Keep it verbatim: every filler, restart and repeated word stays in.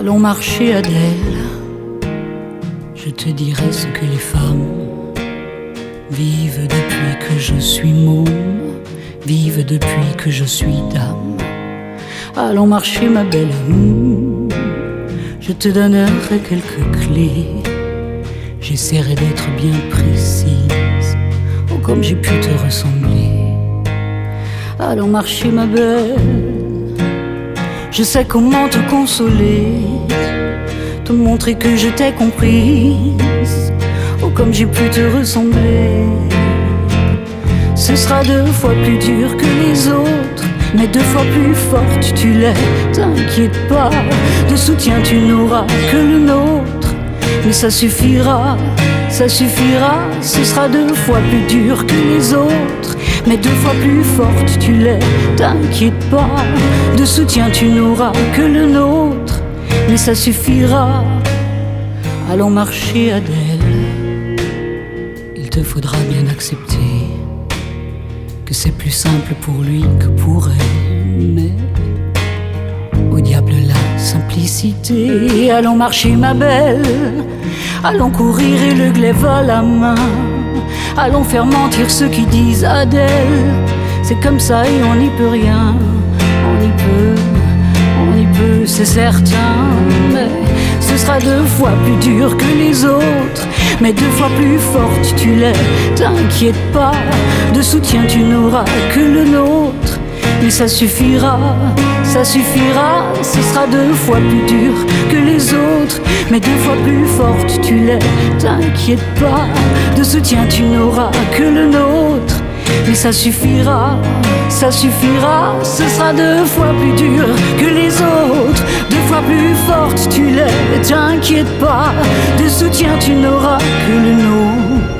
Allons marcher, Adèle, je te dirai ce que les femmes vivent depuis que je suis môme, vivent depuis que je suis dame. Allons marcher, ma belle, mmh, je te donnerai quelques clés. J'essaierai d'être bien précise, oh comme j'ai pu te ressembler. Allons marcher, ma belle, je sais comment te consoler, te montrer que je t'ai comprise, oh comme j'ai pu te ressembler. Ce sera deux fois plus dur que les autres, mais deux fois plus forte tu l'es. T'inquiète pas, de soutien tu n'auras que le nôtre. Mais ça suffira, ça suffira. Ce sera deux fois plus dur que les autres, mais deux fois plus forte tu l'es. T'inquiète pas, de soutien tu n'auras que le nôtre. Mais ça suffira. Allons marcher, Adèle, il te faudra bien accepter que c'est plus simple pour lui que pour elle. Mais au diable la simplicité. Allons marcher, ma belle, allons courir et le glaive à la main. Allons faire mentir ceux qui disent Adèle, c'est comme ça et on n'y peut rien. On y peut, on y peut, c'est certain. Mais ce sera deux fois plus dur que les autres, mais deux fois plus forte tu l'es. T'inquiète pas, de soutien tu n'auras que le nôtre. Mais ça suffira, ça suffira. Ce sera deux fois plus dur que les autres, mais deux fois plus forte tu l'es. T'inquiète pas, de soutien tu n'auras que le nôtre. Mais ça suffira, ça suffira. Ce sera deux fois plus dur que les autres, deux fois plus forte tu l'es. T'inquiète pas, de soutien tu n'auras que le nôtre.